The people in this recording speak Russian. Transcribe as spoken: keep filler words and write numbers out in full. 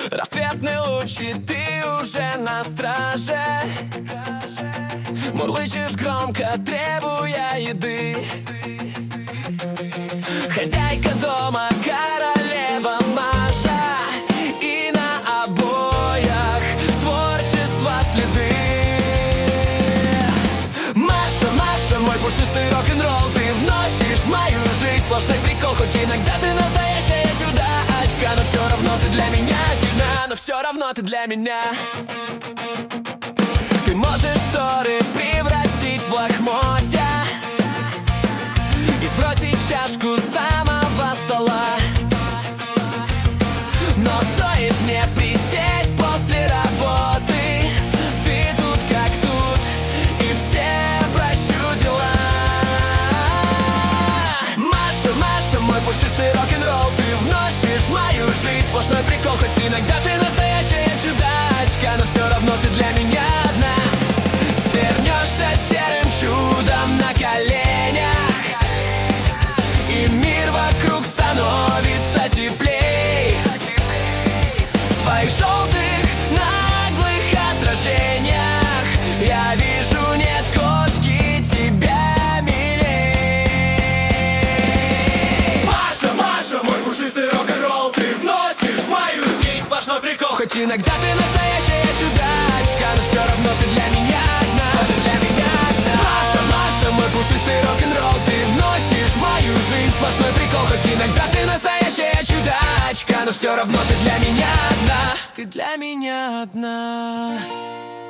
Рассветные лучи, ты уже на страже. Мурлычешь громко, требуя еды. Хозяйка дома, королева Маша, и на обоях творчества следы. Маша, Маша, мой пушистый рок-н-ролл, ты вносишь в мою жизнь сплошной прикол. Хоть иногда ты настоящая чудачка, но все равно ты для меня чудна, но все равно ты для меня. Ты можешь шторы превратить в лохмотья и сбросить чашку с самого стола. Но стоит мне присесть после работы, ты тут как тут, и все прощу дела. Маша, Маша, мой пушистый рок-н-ролл, ты вносишь в мою жизнь сплошной прикол. Хоть иногда ты настоящая чудачка, но все равно ты для меня одна. Свернешься серым чудом на коленях, и мир вокруг становится теплей. В твоих желтых наглых отражениях я вижу, нет кошки, тебя милей. Маша, Маша, мой пушистый рок-н-ролл, ты вносишь в мою жизнь сплошной прикол. Хоть иногда ты настоящая чудачка, но все равно ты для меня одна, ты для меня одна. Маша, Маша, мой пушистый рок-н-ролл, ты вносишь в мою жизнь сплошной прикол. Хоть иногда ты настоящая чудачка, но все равно ты для меня одна, ты для меня одна.